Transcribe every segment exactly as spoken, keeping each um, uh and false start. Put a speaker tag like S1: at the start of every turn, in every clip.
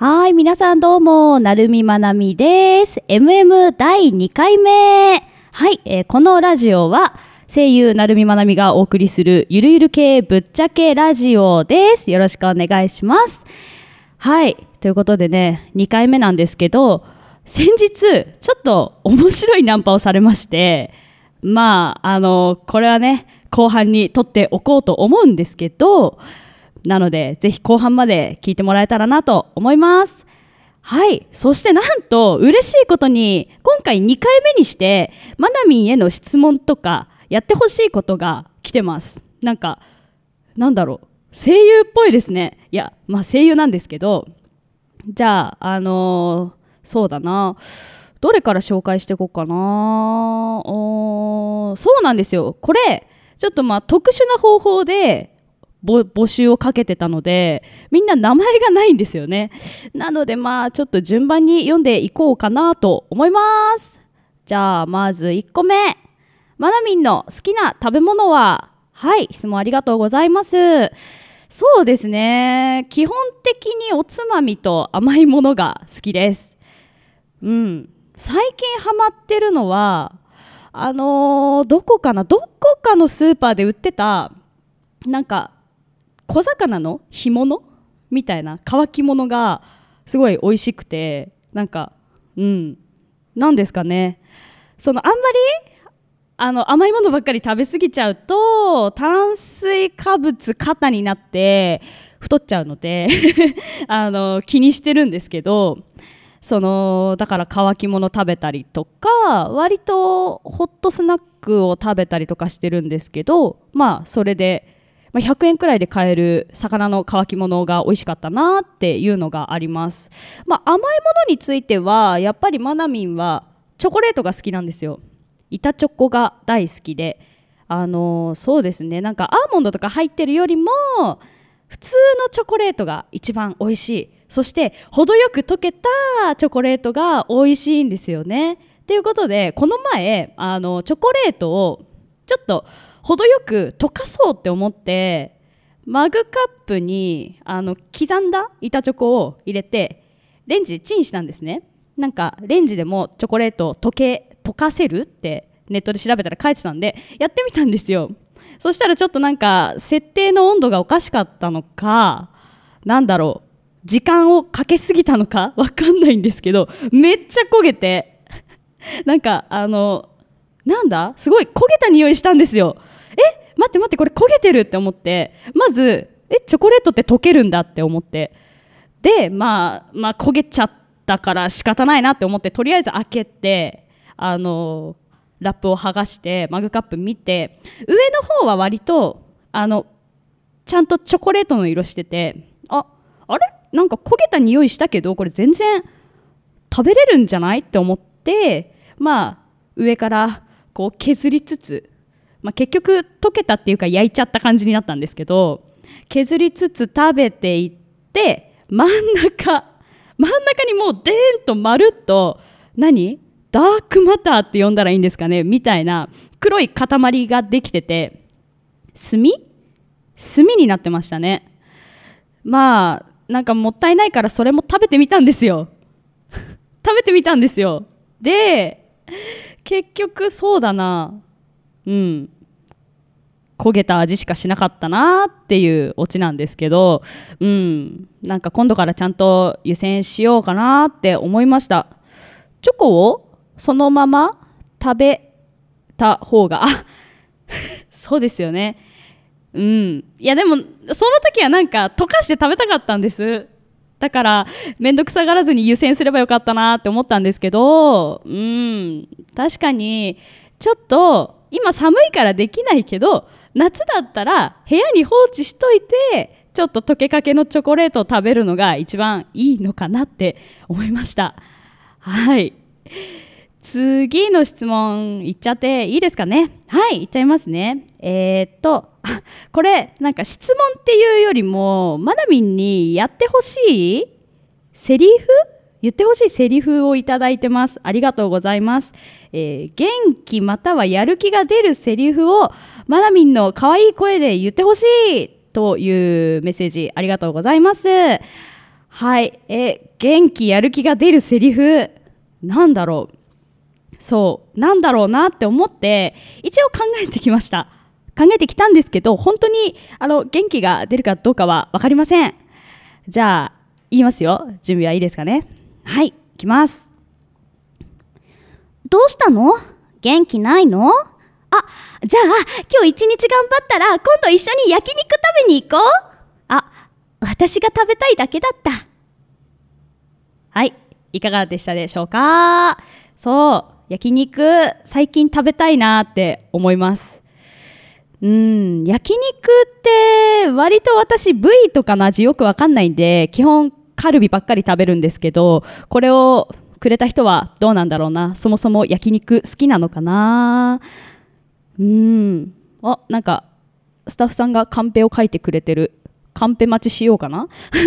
S1: はい、皆さんどうも、なるみまなみです。エムエム だいにかいめ。はい、えー、このラジオは声優なるみまなみがお送りするゆるゆる系ぶっちゃけラジオです。よろしくお願いします。はい、ということでね、にかいめなんですけど、先日ちょっと面白いナンパをされまして、まああのこれはね後半に撮っておこうと思うんですけど、なのでぜひ後半まで聞いてもらえたらなと思います。はい、そしてなんと嬉しいことに今回にかいめにしてまなみんへの質問とかやってほしいことが来てます。なんかなんだろう、声優っぽいですね。いやまあ声優なんですけど、じゃああのー、そうだな、どれから紹介していこうかな。おそうなんですよ、これちょっとまあ特殊な方法で募集をかけてたのでみんな名前がないんですよね。なのでまあちょっと順番に読んでいこうかなと思います。じゃあまずいっこめ、まなみんの好きな食べ物は？はい、質問ありがとうございます。そうですね、基本的におつまみと甘いものが好きです。うん、最近ハマってるのはあのー、どこかなどこかのスーパーで売ってたなんか小魚の干物みたいな乾き物がすごい美味しくて、なんかうんなんですかね、そのあんまりあの甘いものばっかり食べ過ぎちゃうと炭水化物過多になって太っちゃうのであの気にしてるんですけど、そのだから乾き物食べたりとか割とホットスナックを食べたりとかしてるんですけど、まあそれでひゃくえんくらいで買える魚の乾き物が美味しかったなっていうのがあります。まあ、甘いものについてはやっぱりまなみんはチョコレートが好きなんですよ。板チョコが大好きで、あのー、そうですね、なんかアーモンドとか入ってるよりも普通のチョコレートが一番美味しい。そして程よく溶けたチョコレートが美味しいんですよね。ということでこの前あのチョコレートをちょっと程よく溶かそうって思ってマグカップにあの刻んだ板チョコを入れてレンジでチンしたんですね。なんかレンジでもチョコレートを溶け溶かせるってネットで調べたら書いてたんでやってみたんですよ。そしたらちょっとなんか設定の温度がおかしかったのか、なんだろう、時間をかけすぎたのかわかんないんですけど、めっちゃ焦げてなんかあのなんだすごい焦げた匂いしたんですよ。え待って待って、これ焦げてるって思って、まずえチョコレートって溶けるんだって思って、でまあまあ焦げちゃったから仕方ないなって思って、とりあえず開けてあのラップを剥がしてマグカップ見て、上の方は割とあのちゃんとチョコレートの色してて、ああれなんか焦げた匂いしたけどこれ全然食べれるんじゃないって思って、まあ上からこう削りつつ、まあ、結局溶けたっていうか焼いちゃった感じになったんですけど、削りつつ食べていって真ん中真ん中にもうデーンとまるっと、何ダークマターって呼んだらいいんですかねみたいな黒い塊ができてて、炭炭になってましたね。まあなんかもったいないからそれも食べてみたんですよ食べてみたんですよ。で結局そうだな、うん焦げた味しかしなかったなっていうオチなんですけど、うん、なんか今度からちゃんと湯煎しようかなって思いました。チョコをそのまま食べた方があそうですよね。うん、いやでもその時はなんか溶かして食べたかったんです。だから面倒くさがらずに湯煎すればよかったなって思ったんですけど、うん、確かにちょっと今寒いからできないけど夏だったら部屋に放置しといてちょっと溶けかけのチョコレートを食べるのが一番いいのかなって思いました。はい、次の質問いっちゃっていいですかね。はい、いっちゃいますね。えー、っとこれなんか質問っていうよりもまなみんにやってほしいセリフ言ってほしいセリフをいただいてます。ありがとうございます。えー、元気またはやる気が出るセリフをまなみんの可愛い声で言ってほしいというメッセージありがとうございます。 はい、え元気やる気が出るセリフなんだろう。そうなんだろうなって思って一応考えてきました。考えてきたんですけど、本当にあの元気が出るかどうかは分かりません。じゃあ言いますよ。準備はいいですかね。はい、いきます。
S2: どうしたの？元気ないの？あ、じゃあ今日一日頑張ったら今度一緒に焼肉食べに行こう。あ、私が食べたいだけだった。
S1: はい、いかがでしたでしょうか。そう焼肉最近食べたいなって思います。うん焼肉って割と私部位とかの味よくわかんないんで基本カルビばっかり食べるんですけど、これをくれた人はどうなんだろうな。そもそも焼肉好きなのかな。うんあなんかスタッフさんがカンペを書いてくれてる。カンペ待ちしようかな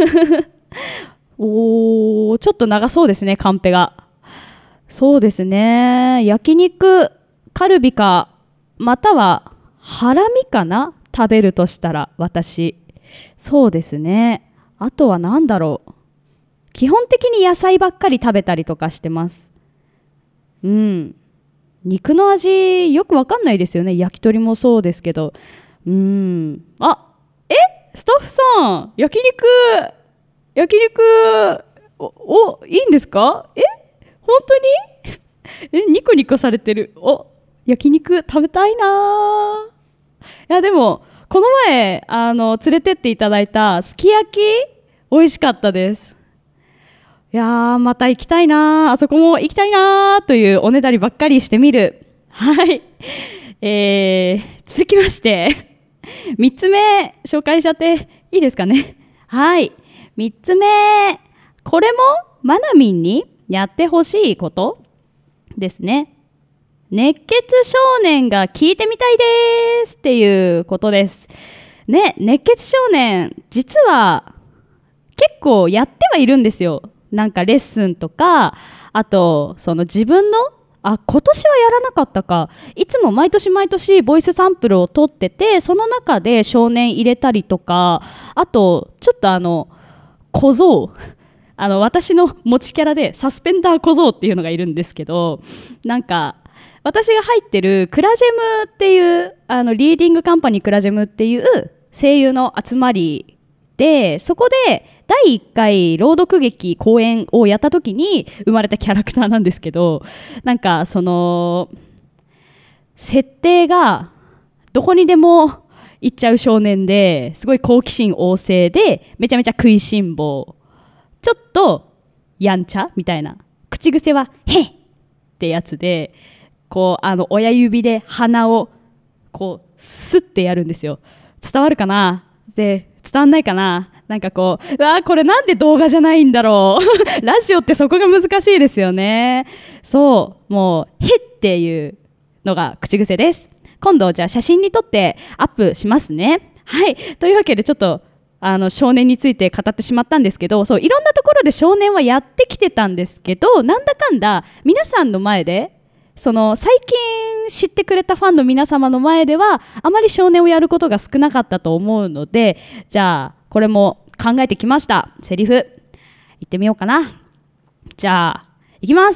S1: おーちょっと長そうですねカンペが。そうですね焼肉カルビかまたはハラミかな、食べるとしたら私。そうですねあとは何だろう。基本的に野菜ばっかり食べたりとかしてます。うん肉の味よくわかんないですよね。焼き鳥もそうですけど。うんあえスタッフさん焼肉焼肉おおいいんですか。え本当にえニコニコされてる。お焼肉食べたいな。いやでもこの前あの連れてっていただいたすき焼き美味しかったです。いやーまた行きたいな。あそこも行きたいなというおねだりばっかりしてみる。はい、えー、続きましてみっつめ紹介しちゃっていいですかね。はい、みっつめこれもマナミンにやってほしいことですね。熱血少年が聞いてみたいですっていうことですね。熱血少年実は結構やってはいるんですよ。なんかレッスンとかあとその自分のあ今年はやらなかったか、いつも毎年毎年ボイスサンプルを取っててその中で少年入れたりとか、あとちょっとあの小僧あの私の持ちキャラでサスペンダー小僧っていうのがいるんですけど、なんか私が入ってるクラジェムっていうあのリーディングカンパニークラジェムっていう声優の集まりで、そこでだいいっかい朗読劇公演をやった時に生まれたキャラクターなんですけど、なんかその設定がどこにでも行っちゃう少年ですごい好奇心旺盛でめちゃめちゃ食いしん坊、ちょっとやんちゃみたいな、口癖はへっってやつで、こうあの親指で鼻をこうスッてやるんですよ。伝わるかな。で伝わんないかな。なんかこううわーこれなんで動画じゃないんだろうラジオってそこが難しいですよね。そうもうへっていうのが口癖です。今度じゃあ写真に撮ってアップしますね。はい、というわけでちょっとあの少年について語ってしまったんですけど、そういろんなところで少年はやってきてたんですけど、なんだかんだ皆さんの前でその最近知ってくれたファンの皆様の前ではあまり少年をやることが少なかったと思うので、じゃあこれも考えてきました。セリフ言ってみようかな。じゃあいきます。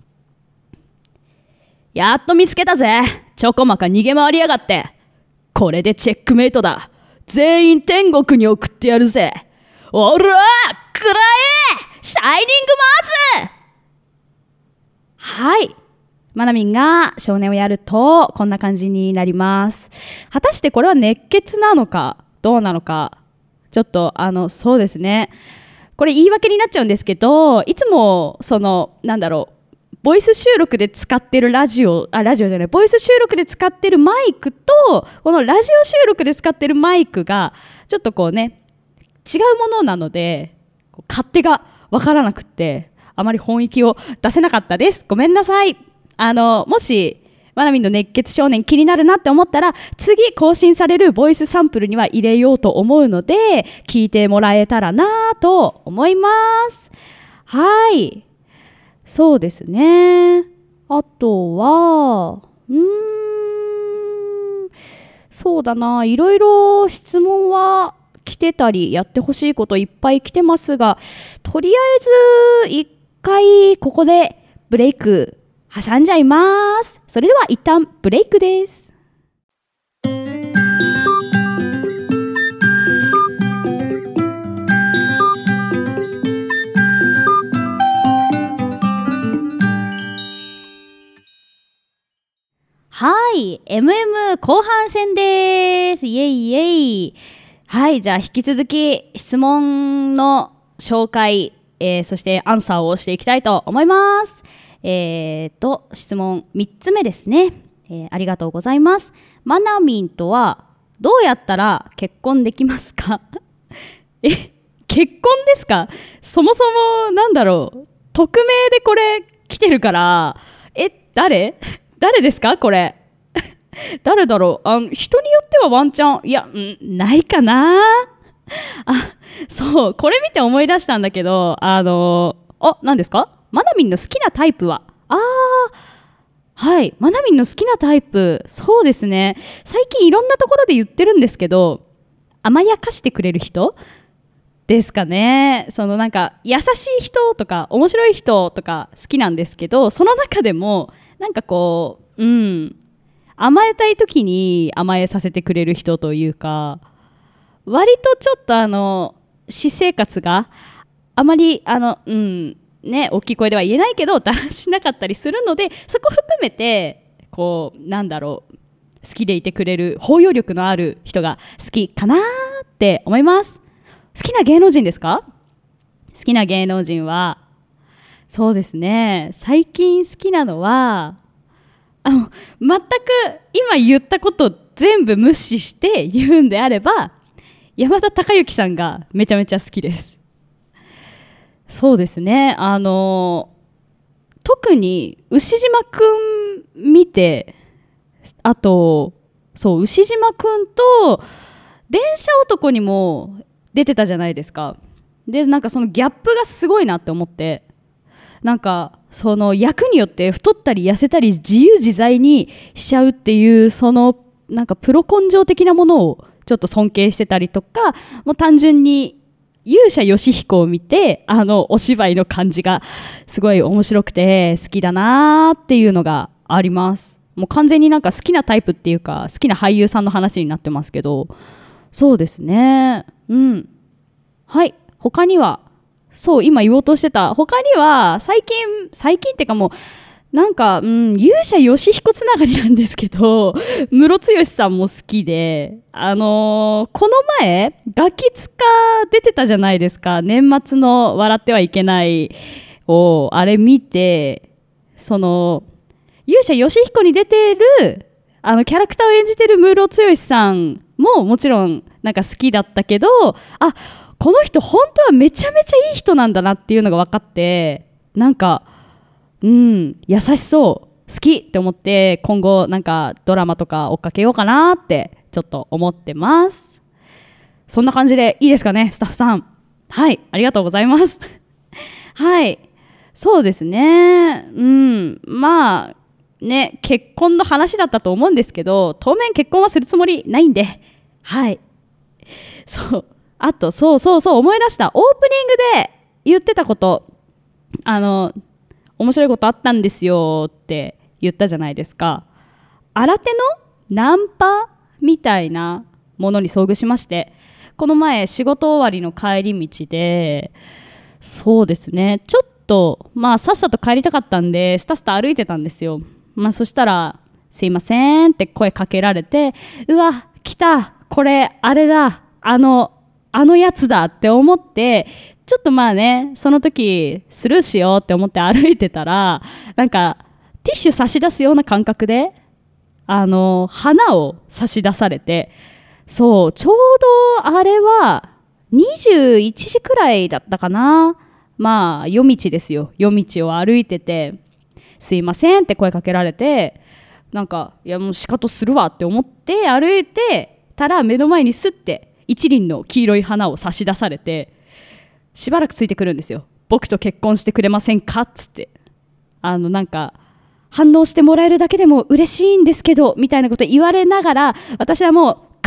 S1: やっと見つけたぜ、ちょこまか逃げ回りやがって。これでチェックメイトだ。全員天国に送ってやるぜ。おらーくらえシャイニングマーズ。はい、マナミンが少年をやるとこんな感じになります。果たしてこれは熱血なのかどうなのか、ちょっとあのそうですね、これ言い訳になっちゃうんですけど、いつもそのなんだろうボイス収録で使ってるラジオあラジオじゃないボイス収録で使ってるマイクとこのラジオ収録で使ってるマイクがちょっとこうね違うものなので勝手が分からなくってあまり本域を出せなかったです。ごめんなさい。あのもしマナミンの熱血少年気になるなって思ったら次更新されるボイスサンプルには入れようと思うので聞いてもらえたらなと思います。はい、そうですね。あとはうーんそうだないろいろ質問は来てたりやってほしいこといっぱい来てますが、とりあえず一回ここでブレイク挟んじゃいます。それでは一旦ブレイクです。はい、エムエム 後半戦です。イエイイエイ。はい、じゃあ引き続き質問の紹介、えー、そしてアンサーをしていきたいと思います。えーと、質問みっつめですね。えー、ありがとうございます。マナミンとはどうやったら結婚できますか？え、結婚ですか？そもそもなんだろう、匿名でこれ来てるから、え、誰誰ですかこれ誰だろう、あの人によってはワンチャン、いや、んないかなあ、そう、これ見て思い出したんだけど、あのあ、何ですか？マナミンの好きなタイプは、あー、はい、マナミンの好きなタイプ、そうですね、最近いろんなところで言ってるんですけど、甘やかしてくれる人ですかね。そのなんか優しい人とか面白い人とか好きなんですけど、その中でもなんかこう、うん、甘えたい時に甘えさせてくれる人というか、割とちょっとあの私生活があまりあの、うんね、大きい声では言えないけどだらしなかったりするので、そこ含めてこうなんだろう、好きでいてくれる包容力のある人が好きかなって思います。好きな芸能人ですか？好きな芸能人はそうですね、最近好きなのはあの全く今言ったこと全部無視して言うんであれば、山田孝之さんがめちゃめちゃ好きです。そうですね、あの特に牛島くん見て、あとそう牛島くんと電車男にも出てたじゃないですか。でなんかそのギャップがすごいなって思って、なんかその役によって太ったり痩せたり自由自在にしちゃうっていう、そのなんかプロ根性的なものをちょっと尊敬してたりとか、もう単純に勇者ヨシヒコを見て、あのお芝居の感じがすごい面白くて好きだなっていうのがあります。もう完全になんか好きなタイプっていうか好きな俳優さんの話になってますけど、そうですね、うん、はい。他にはそう今言おうとしてた、他には最近最近っていうかもうなんか、うん、勇者ヨシヒコつながりなんですけど、ムロツヨシさんも好きで、あのー、この前ガキ使出てたじゃないですか、年末の笑ってはいけないをあれ見て、その勇者ヨシヒコに出てるあのキャラクターを演じてるムロツヨシさんももちろんなんか好きだったけど、あ、この人本当はめちゃめちゃいい人なんだなっていうのが分かって、なんかうん優しそう好きって思って、今後なんかドラマとか追っかけようかなってちょっと思ってます。そんな感じでいいですかね、スタッフさん。はい、ありがとうございますはい、そうですね、うんまあね、結婚の話だったと思うんですけど、当面結婚はするつもりないんで、はい。そう、あとそうそうそう思い出した、オープニングで言ってたこと、あの面白いことあったんですよって言ったじゃないですか。新手のナンパみたいなものに遭遇しまして、この前仕事終わりの帰り道で、そうですね、ちょっとまあさっさと帰りたかったんでスタスタ歩いてたんですよ。まあ、そしたらすいませんって声かけられて、うわ来た、これあれだ、あのあのやつだって思って、ちょっとまあねその時スルーしようって思って歩いてたら、なんかティッシュ差し出すような感覚であの花を差し出されて、そうちょうどあれはにじゅういちじくらいだったかな。まあ夜道ですよ、夜道を歩いてて、すいませんって声かけられて、なんかいやもう仕方するわって思って歩いてたら、目の前にスッて一輪の黄色い花を差し出されて、しばらくついてくるんですよ。僕と結婚してくれませんかっつって、あのなんか反応してもらえるだけでも嬉しいんですけどみたいなこと言われながら、私はもう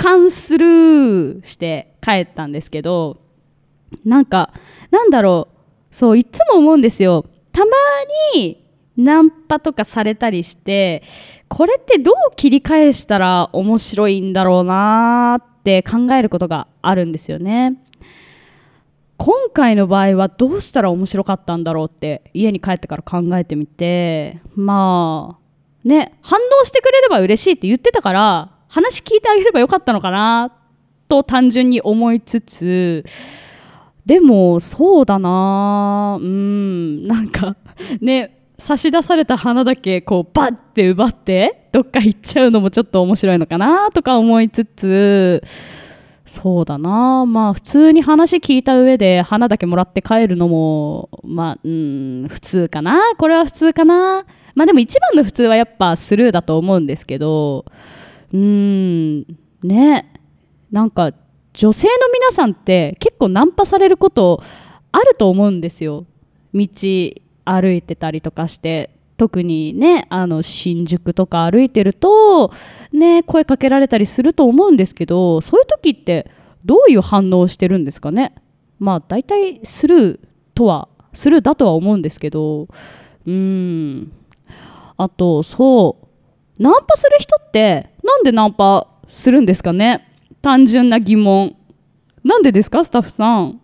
S1: 貫スルーして帰ったんですけど、なんかなんだろう、そういつも思うんですよ。たまにナンパとかされたりして、これってどう切り返したら面白いんだろうなって考えることがあるんですよね。今回の場合はどうしたら面白かったんだろうって家に帰ってから考えてみて、まあね、反応してくれれば嬉しいって言ってたから話聞いてあげればよかったのかなと単純に思いつつ、でもそうだな、うーんなんかね、差し出された花だけこうバッて奪ってどっか行っちゃうのもちょっと面白いのかなとか思いつつ、そうだな、まあ普通に話聞いた上で花だけもらって帰るのもまあうーん普通かな、これは普通かな。まあでも一番の普通はやっぱスルーだと思うんですけど、うーんね、なんか女性の皆さんって結構ナンパされることあると思うんですよ。道歩いてたりとかして、特にね、あの新宿とか歩いてるとね、声かけられたりすると思うんですけど、そういう時ってどういう反応をしてるんですかね。まあ大体スルーとはスルーだとは思うんですけど、うーんあとそうナンパする人ってなんでナンパするんですかね。単純な疑問。なんでですかスタッフさん。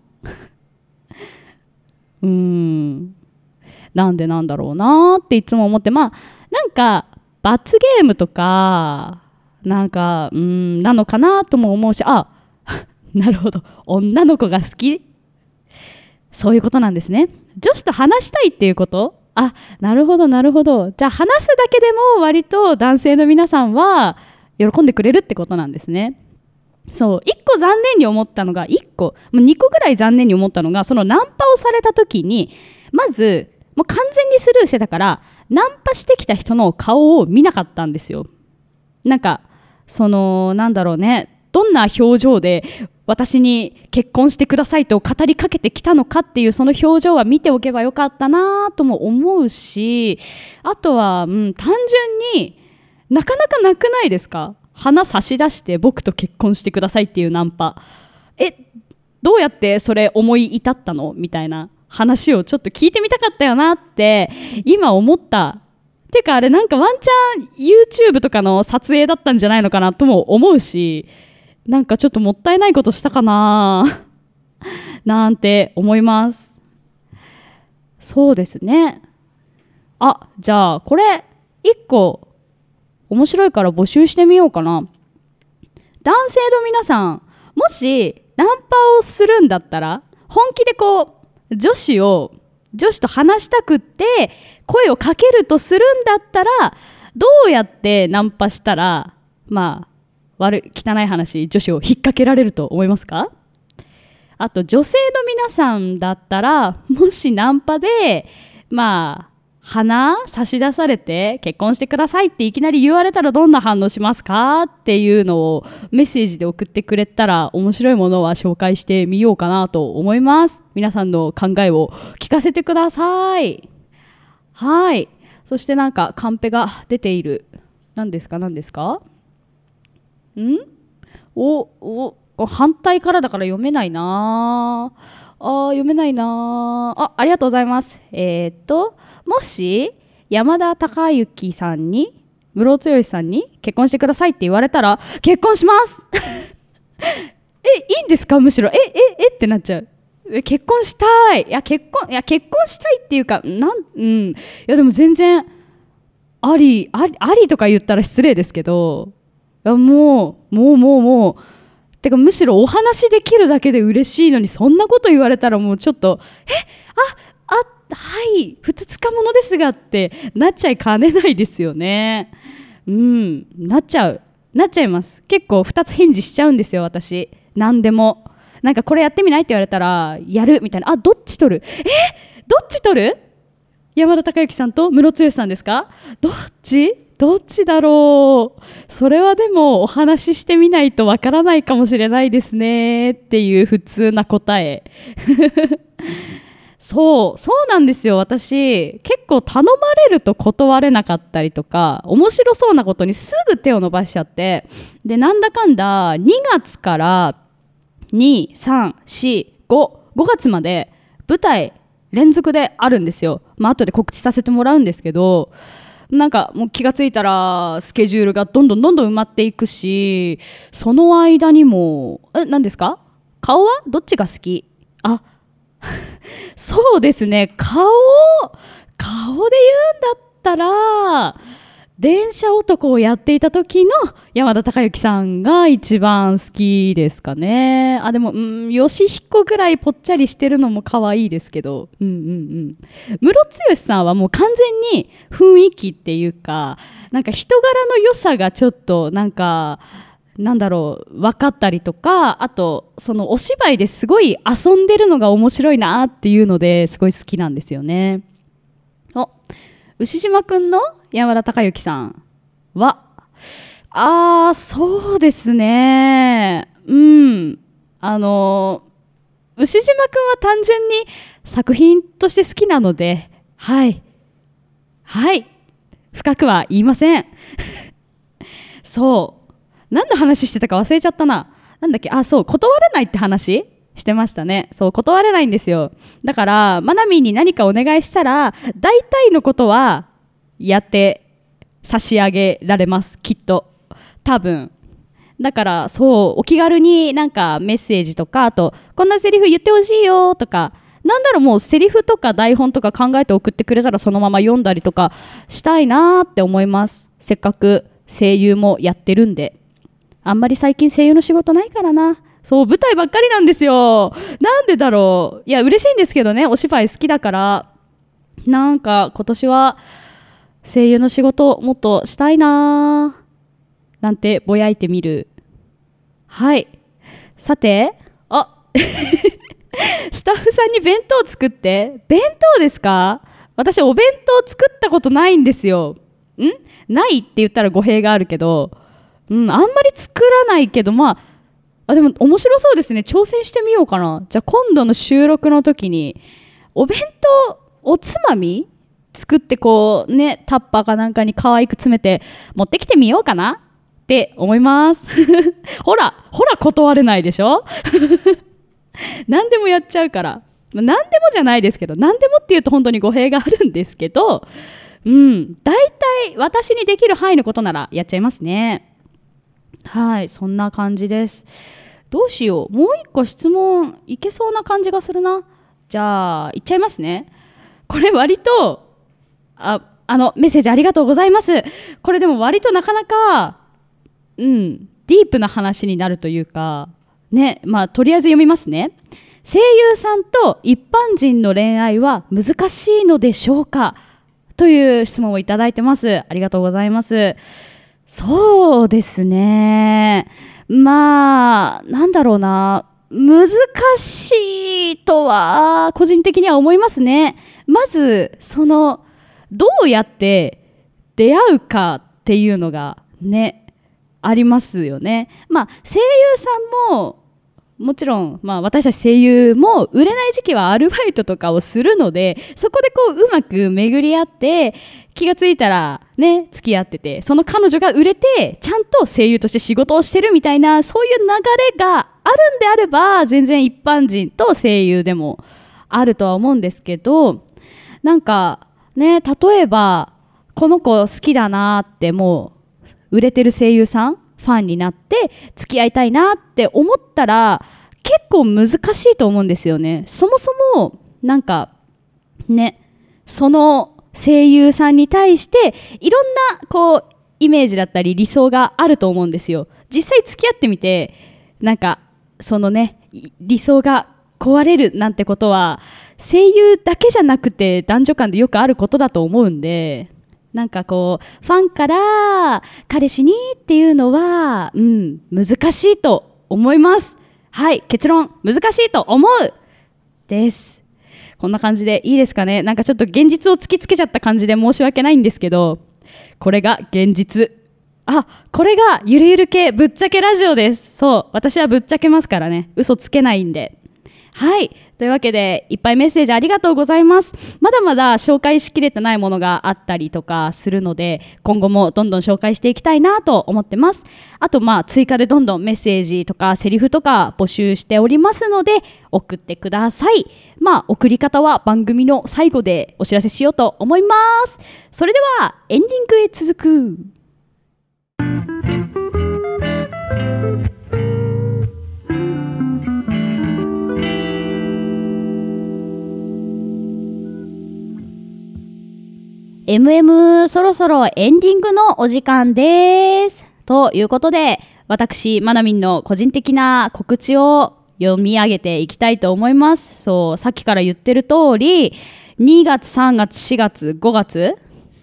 S1: うーんなんでなんだろうなっていつも思って、まあなんか罰ゲームとかなんかうーんなのかなとも思うし、あなるほど、女の子が好き、そういうことなんですね。女子と話したいっていうこと。あ、なるほどなるほど。じゃあ話すだけでも割と男性の皆さんは喜んでくれるってことなんですね。そういっこ残念に思ったのがいっこにこぐらい残念に思ったのが、そのナンパをされた時にまずもう完全にスルーしてたから、ナンパしてきた人の顔を見なかったんですよ。なんかそのなんだろうね、どんな表情で私に結婚してくださいと語りかけてきたのかっていうその表情は見ておけばよかったなとも思うし、あとは、うん、単純になかなかなくないですか。花差し出して僕と結婚してくださいっていうナンパ、えどうやってそれ思い至ったのみたいな話をちょっと聞いてみたかったよなって今思った。てかあれなんかワンチャン YouTube とかの撮影だったんじゃないのかなとも思うし、なんかちょっともったいないことしたかななんて思います。そうですね。あ、じゃあこれいっこ面白いから募集してみようかな。男性の皆さん、もしナンパをするんだったら本気でこう女子を女子と話したくって声をかけるとするんだったら、どうやってナンパしたらまあ悪い汚い話女子を引っ掛けられると思いますか。あと女性の皆さんだったら、もしナンパでまあ花差し出されて結婚してくださいっていきなり言われたらどんな反応しますかっていうのをメッセージで送ってくれたら、面白いものは紹介してみようかなと思います。皆さんの考えを聞かせてください。はい、そしてなんかカンペが出ている。何ですか何ですか。んおお反対からだから読めないなあ。読めないなあ。ありがとうございます。えー、っともし山田孝之さんに室尾剛さんに結婚してくださいって言われたら結婚しますえいいんですか。むしろえええってなっちゃう。結婚したい。いや結婚いや結婚したいっていうかなんうんいやでも全然ありありありとか言ったら失礼ですけど、いやもうもうもうもうてかむしろお話できるだけで嬉しいのに、そんなこと言われたらもうちょっとえああはいふつつかものですがってなっちゃいかねないですよね。うんなっちゃうなっちゃいます。結構ふたつ返事しちゃうんですよ私。何でもなんかこれやってみないって言われたらやるみたいな。あどっち取るえどっち取る山田孝之さんと室剛さんですか。どっちどっちだろう。それはでもお話ししてみないとわからないかもしれないですねっていう普通な答えそうそうなんですよ。私結構頼まれると断れなかったりとか、面白そうなことにすぐ手を伸ばしちゃって、でなんだかんだにがつからに、さん、し、ご、ごがつまで舞台連続であるんですよ。まあ後で告知させてもらうんですけど、なんかもう気がついたらスケジュールがどんどんどんどん埋まっていくし、その間にもえ何ですか？顔はどっちが好き？あそうですね、顔顔で言うんだったら電車男をやっていた時の山田孝之さんが一番好きですかね。あでもうん義彦ぐらいぽっちゃりしてるのも可愛いですけど、うんうんうん、ムロツヨシさんはもう完全に雰囲気っていうか、なんか人柄の良さがちょっとなんかなんだろう分かったりとか、あとそのお芝居ですごい遊んでるのが面白いなっていうのですごい好きなんですよね。お牛島くんの山田孝之さんはあーそうですね、うんあの牛島くんは単純に作品として好きなので、はいはい深くは言いませんそう何の話してたか忘れちゃったな。なんだっけ、あそう断れないって話してましたね。そう断れないんですよ。だからマナミーに何かお願いしたら大体のことはやって差し上げられます、きっと多分。だからそうお気軽になんかメッセージとか、あとこんなセリフ言ってほしいよとか、なんだろうもうセリフとか台本とか考えて送ってくれたらそのまま読んだりとかしたいなって思います。せっかく声優もやってるんで。あんまり最近声優の仕事ないからな。そう舞台ばっかりなんですよ。なんでだろう。いや嬉しいんですけどね、お芝居好きだから。なんか今年は声優の仕事もっとしたいななんてぼやいてみる。はい、さてあスタッフさんに弁当作って。弁当ですか？私お弁当作ったことないんですよ。んないって言ったら語弊があるけど、うん、あんまり作らないけど、まあ、あでも面白そうですね。挑戦してみようかな。じゃあ今度の収録の時にお弁当おつまみ作ってこうね、タッパーかなんかに可愛く詰めて持ってきてみようかなって思いますほらほら断れないでしょ何でもやっちゃうから。何でもじゃないですけど、何でもっていうと本当に語弊があるんですけど、うん大体私にできる範囲のことならやっちゃいますね。はい、そんな感じです。どうしよう、もう一個質問いけそうな感じがするな。じゃあいっちゃいますね。これ割とああのメッセージありがとうございます。これでも割となかなかうんディープな話になるというかね、まあとりあえず読みますね。声優さんと一般人の恋愛は難しいのでしょうか、という質問をいただいてます。ありがとうございます。そうですね、まあなんだろうな、難しいとは個人的には思いますね。まずそのどうやって出会うかっていうのがねありますよね。まあ声優さんももちろん、まあ、私たち声優も売れない時期はアルバイトとかをするので、そこでこううまく巡り合って気がついたらね付き合ってて、その彼女が売れてちゃんと声優として仕事をしてるみたいな、そういう流れがあるんであれば全然一般人と声優でもあるとは思うんですけど、なんかね例えばこの子好きだなってもう売れてる声優さんファンになって付き合いたいなって思ったら結構難しいと思うんですよね。そもそもなんかねその声優さんに対していろんなこうイメージだったり理想があると思うんですよ。実際付き合ってみてなんかそのね理想が壊れるなんてことは声優だけじゃなくて男女間でよくあることだと思うんで、なんかこうファンから彼氏にっていうのは、うん、難しいと思います。はい、結論難しいと思うです。こんな感じでいいですかね。なんかちょっと現実を突きつけちゃった感じで申し訳ないんですけど、これが現実。あ、これがゆるゆる系ぶっちゃけラジオです。そう、私はぶっちゃけますからね、嘘つけないんで。はい、 というわけでいっぱいメッセージありがとうございます。まだまだ紹介しきれてないものがあったりとかするので、今後もどんどん紹介していきたいなと思ってます。あとまあ追加でどんどんメッセージとかセリフとか募集しておりますので送ってください。まあ送り方は番組の最後でお知らせしようと思います。それではエンディングへ続く。エムエム そろそろエンディングのお時間です。ということで、私、まなみんの個人的な告知を読み上げていきたいと思います。そう、さっきから言ってる通り、にがつ、さんがつ、しがつ、ごがつん ?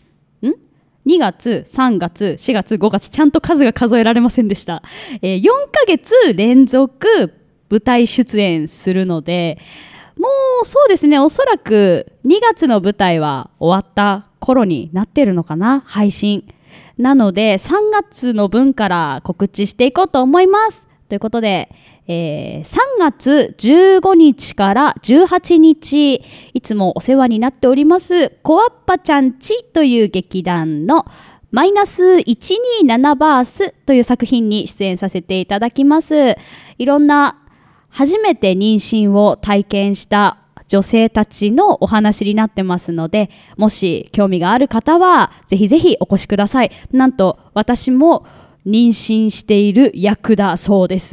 S1: に 月、さんがつ、しがつ、ごがつ、ちゃんと数が数えられませんでした。えー、よんかげつ連続舞台出演するので、もうそうですね、おそらくにがつの舞台は終わった頃になってるのかな、配信。なのでさんがつの分から告知していこうと思います。ということで、えー、さんがつじゅうごにちからじゅうはちにち、いつもお世話になっておりますこわっぱちゃんちという劇団のマイナスいちにーななバースという作品に出演させていただきます。いろんな初めて妊娠を体験した女性たちのお話になってますので、もし興味がある方はぜひぜひお越しください。なんと私も妊娠している役だそうです。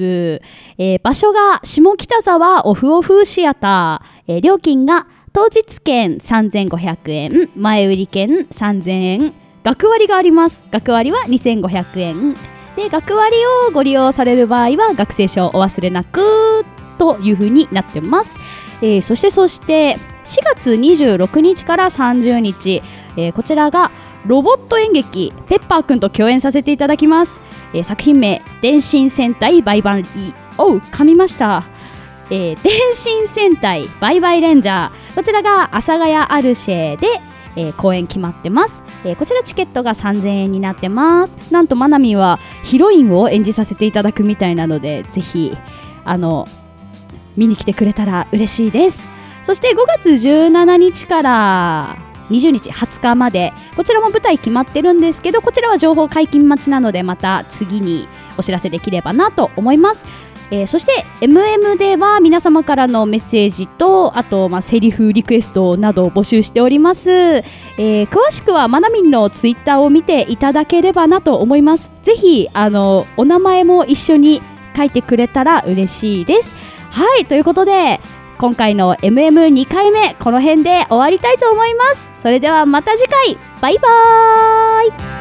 S1: えー、場所が下北沢オフオフシアター、えー、料金が当日券さんぜんごひゃくえん、前売り券さんぜんえん、学割があります。学割はにせんごひゃくえんで、学割をご利用される場合は学生証お忘れなくという風になってます。えー、そしてそしてしがつにじゅうろくにちからさんじゅうにち、えー、こちらがロボット演劇ペッパーくんと共演させていただきます。えー、作品名電信戦隊バイバイ、おう噛みました、えー、電信戦隊バイバイレンジャー、こちらが阿佐ヶ谷アルシェでえー、公演決まってます。えー、こちらチケットがさんぜんえんになってます。なんとまなみはヒロインを演じさせていただくみたいなので、ぜひあの見に来てくれたら嬉しいです。そしてごがつじゅうしちにちからにじゅうにち、はつかまで、こちらも舞台決まってるんですけど、こちらは情報解禁待ちなので、また次にお知らせできればなと思います。えー、そして エムエム では皆様からのメッセージと、あとまあセリフリクエストなどを募集しております。えー、詳しくはまなみんのツイッターを見ていただければなと思います。ぜひあのお名前も一緒に書いてくれたら嬉しいです。はい、ということで今回の エムエムに 回目この辺で終わりたいと思います。それではまた次回、バイバーイ。